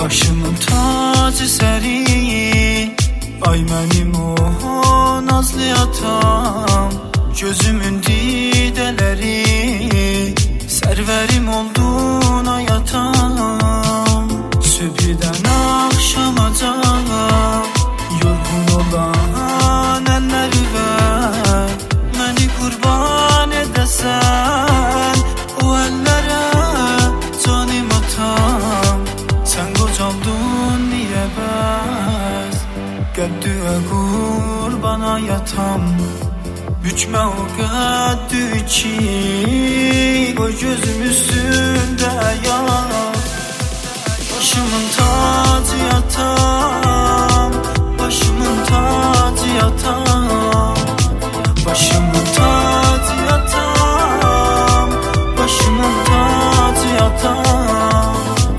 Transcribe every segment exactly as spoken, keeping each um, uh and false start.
Başımın tacı sərin, ay mənim o nazlı atam. Gözümün didələri, sərvərim oldun ay atam. Sübhdən axşamacan yorğun olan əlləri ver, məni qurban edəsən o əllərə canım atam. Sən qocaldın niyə bəs, qəddüə qurbana yatam. Bükmə o qəddi ki, qoy gözüm üstündə yat. Başımın tacı atam, başımın tacı atam. Başımın tacı atam, başımın tacı atam.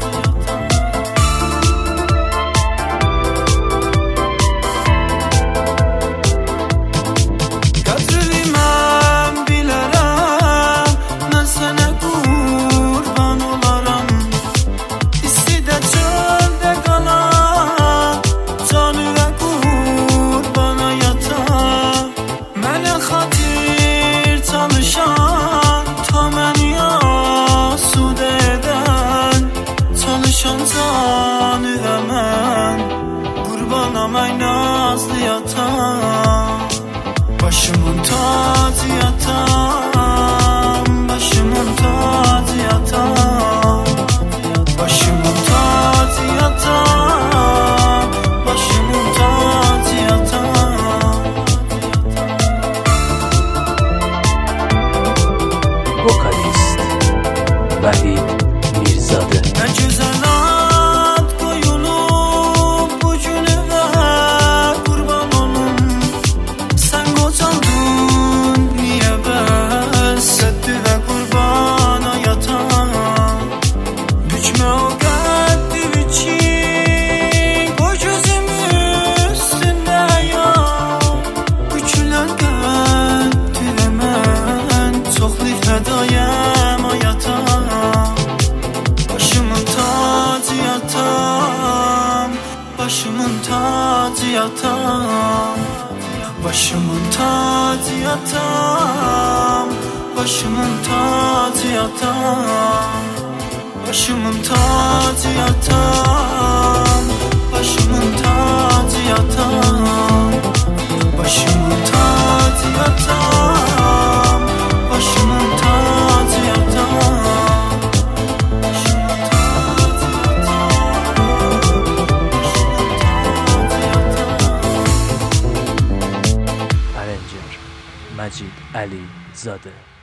Canı və mən qurbanam ay nazlı atam. Başımın tacı atam, başımın tacı atam. Başımın tacı atam, başımın tacı atam. Vokalist Vahid Mirzade. Nə gözəl başımın tacı atam, başımın tacı atam, başımın tacı atam, başımın tacı atam, başımın tacı atam, başımın tacı atam, başımın tacı atam. Macid Ali Zade.